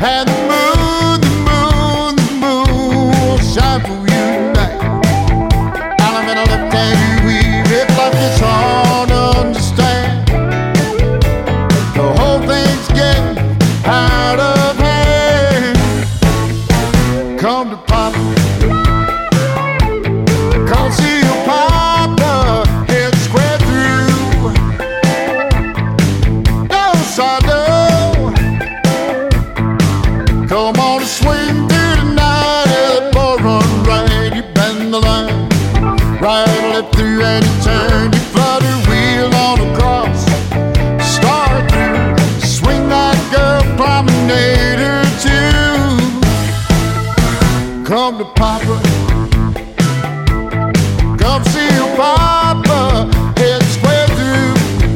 And the moon will shine for you tonight. And I'm in a left-hand you weave it like it's hard to understand. The whole thing's getting out of hand. Come to Papa, come see your Papa, head square through. No shadow, come on and swing through the night. Let the boy run right, you bend the line. Right, left through and you turn, you flutter, wheel on across. Start through, swing that girl, promenade her too. Come to Papa, come see your Papa, head square through.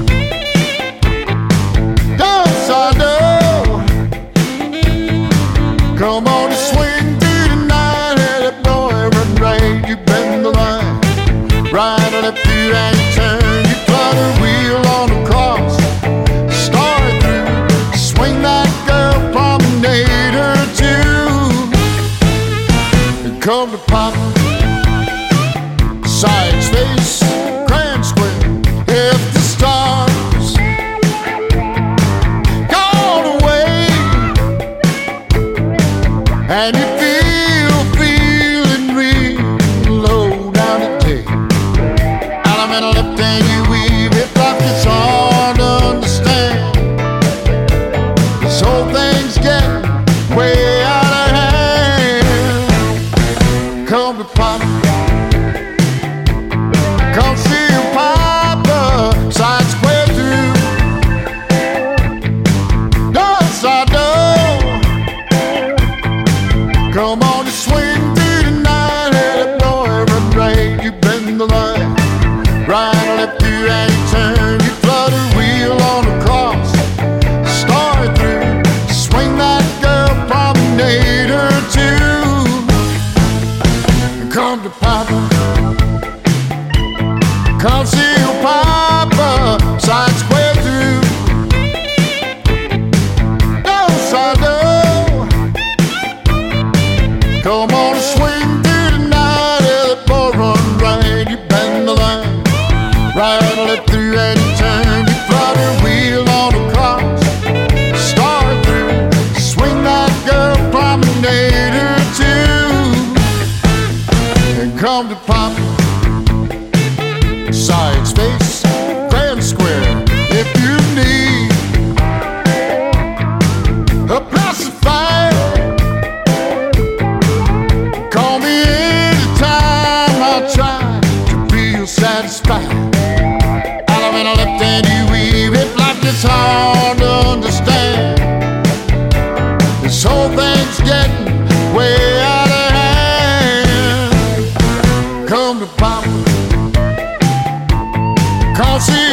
Dance I know, come on and swing through the night. Let that boy run right, you bend the line. Right, left through and you turn, you flutter, wheel on across. Start through, swing that girl, promenade her too. And come to Papa, side space, grand square. If the stars gone away and you feeling real low down today, and I'm in a left hand you weave it like it's hard to understand. This whole thing's getting way out of hand. Come to Papa, come see your Papa, side square through. Yes, I know. Come on and swing through the night. Let that boy run right, you bend the line. Right, left through and you turn, you flutter, wheel on across. Start through, swing that girl, promenade her too. Come to Papa, come see your Papa, side square through. Yes, I know. Come on and swing through the night. Let that boy run right, you bend the line. Right, left through and you turn, you flutter, wheel on across. Start through, swing that girl, promenade her too. And come to Papa, side space, grand square. If you need a pacifier, call me anytime. I'll try to feel satisfied. I'm in a left hand you weave it like it's hard to understand. This whole thing's getting way out of hand. Come to Papa, come see